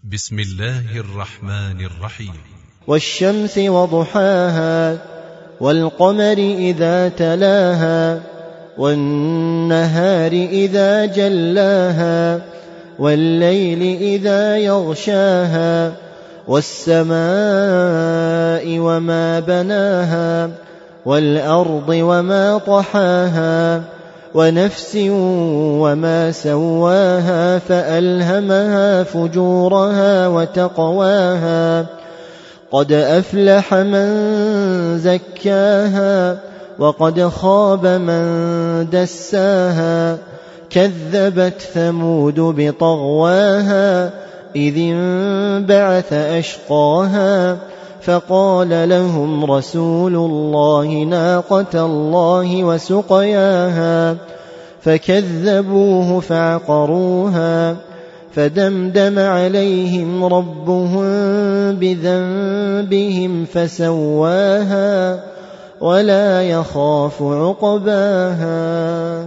بسم الله الرحمن الرحيم. والشمس وضحاها والقمر إذا تلاها والنهار إذا جلاها والليل إذا يغشاها والسماء وما بناها والأرض وما طحاها ونفس وما سواها فألهمها فجورها وتقواها قد أفلح من زكاها وقد خاب من دساها كذبت ثمود بطغواها إذ انبعث أشقاها فقال لهم رسول الله ناقة الله وسقياها فكذبوه فعقروها فدمدم عليهم ربهم بذنبهم فسواها ولا يخاف عقباها.